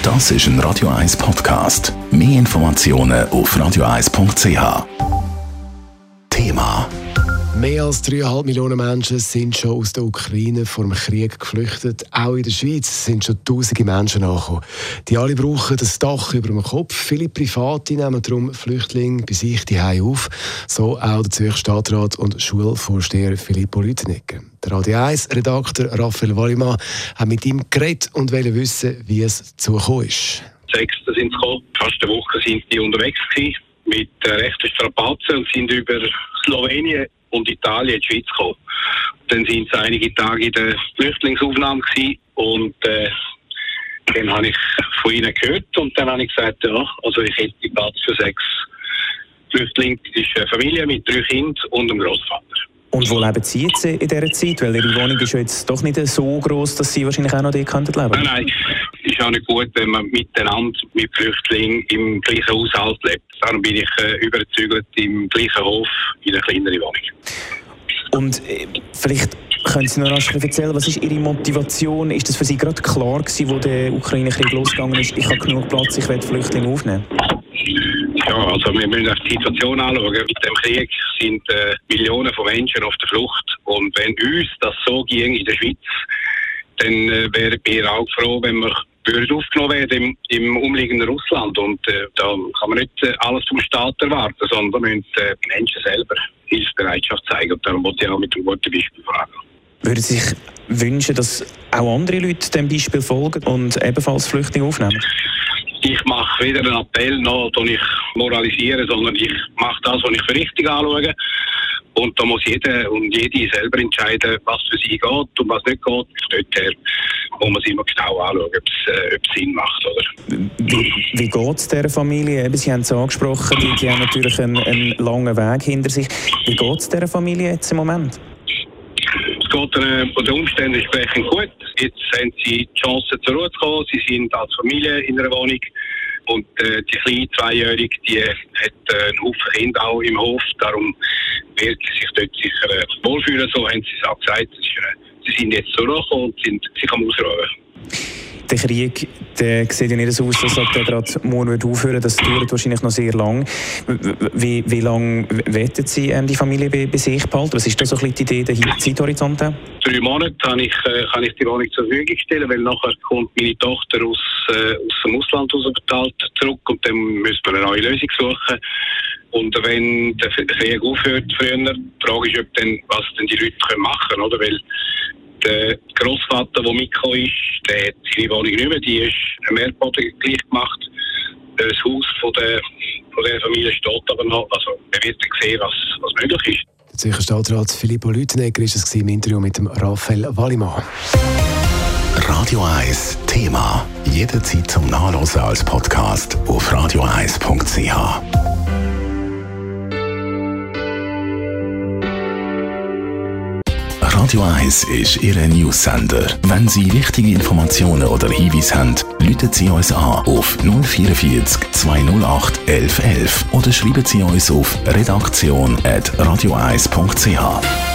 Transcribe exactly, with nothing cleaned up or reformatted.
Das ist ein Radio eins Podcast. Mehr Informationen auf radio eins punkt c h. Thema: Mehr als dreieinhalb Millionen Menschen sind schon aus der Ukraine vor dem Krieg geflüchtet. Auch in der Schweiz sind schon tausende Menschen angekommen. Die alle brauchen das Dach über dem Kopf. Viele Private nehmen darum Flüchtlinge bei sich zu Hause auf. So auch der Zürcher Stadtrat und Schulvorsteher Filippo Lüthenegger. Der Radio eins Redakteur Raphael Wallimann hat mit ihm geredet und wollte wissen, wie es zugekommen ist. sechsten sind sie gekommen. Fast eine Woche sind die unterwegs gewesen, mit äh, rechten Strapazen und sind über Slowenien und Italien in die Schweiz gekommen. Dann sind sie einige Tage in der Flüchtlingsaufnahme gewesen und äh, dann habe ich von ihnen gehört und dann habe ich gesagt, ja, also ich hätte Platz für sechs Flüchtlinge. Das ist eine Familie mit drei Kindern und einem Grossvater. Und wo leben Sie jetzt in dieser Zeit? Weil Ihre Wohnung ist jetzt doch nicht so gross, dass Sie wahrscheinlich auch noch dort leben könnten. Nein, nein. Es ist auch nicht gut, wenn man miteinander mit Flüchtlingen im gleichen Haushalt lebt. Darum bin ich äh, überzeugt im gleichen Hof in einer kleineren Wohnung. Und äh, vielleicht können Sie noch rasch erzählen, was ist Ihre Motivation? Ist das für Sie gerade klar gewesen, wo der Ukraine-Krieg losgegangen ist? Ich habe genug Platz, ich werde Flüchtlinge aufnehmen. Ja, also wir müssen die Situation anschauen. Mit dem Krieg sind äh, Millionen von Menschen auf der Flucht. Und wenn uns das so ging in der Schweiz, dann äh, wären wir auch froh, wenn wir würden aufgenommen werden im, im umliegenden Russland. Und äh, da kann man nicht äh, alles vom Staat erwarten, sondern müssen äh, die Menschen selber Hilfsbereitschaft zeigen. Und darum wollte ich auch mit einem guten Beispiel fragen. Würden Sie sich wünschen, dass auch andere Leute dem Beispiel folgen und ebenfalls Flüchtlinge aufnehmen? Ich mache weder einen Appell noch, dass ich moralisiere, sondern ich mache das, was ich für richtig anschaue. Und da muss jeder und jede selber entscheiden, was für sie geht und was nicht geht. Dort her muss man es immer genau anschauen, ob es, äh, ob es Sinn macht. Oder? Wie, wie geht es dieser Familie? Eben, Sie haben es angesprochen, die, die haben natürlich einen, einen langen Weg hinter sich. Wie geht es dieser Familie jetzt im Moment? Es geht äh, von den Umständen entsprechend gut. Jetzt haben sie die Chance, zur Ruhe zu kommen. Sie sind als Familie in einer Wohnung. Und äh, die kleine Zweijährige, die hat äh, einen Haufen Kinder auch im Hof. Darum wird sie sich dort sicher äh, wohlfühlen. So haben sie es auch gesagt. Ist, äh, sie sind jetzt zur Ruhe gekommen und sind sich am Ausruhen. Der Krieg, der sieht ja nicht so aus, dass er gerade morgen aufhören wird. Das dauert wahrscheinlich noch sehr lang. Wie, wie lange wollen Sie ähm, die Familie bei, bei sich behalten? Was ist da so ein bisschen die Idee, der Zeithorizont? Drei Monate kann ich, äh, kann ich die Wohnung zur Verfügung stellen, weil nachher kommt meine Tochter aus, äh, aus dem Ausland ausbezahlt zurück und dann müssen wir eine neue Lösung suchen. Und wenn der Krieg aufhört früher, die Frage ist, ob dann, was denn die Leute können machen können, oder? Weil der Grossvater, der mitgekommen ist, der hat seine Wohnung nicht mehr, die ist am Erdboden gleich gemacht. Das Haus von der, von der Familie steht aber noch, also wir werden sehen, was, was möglich ist. Der Zürcher Stadtrat Filippo Lüthenegger ist es im Interview mit dem Raphael Wallimann. Radio eins Thema. Jederzeit zum Nachlesen als Podcast auf radio eins punkt c h. Radio eins ist Ihr News-Sender. Wenn Sie wichtige Informationen oder Hinweise haben, rufen Sie uns an auf null vierundvierzig zweihundertacht elf elf oder schreiben Sie uns auf redaktion at radio eins punkt c h.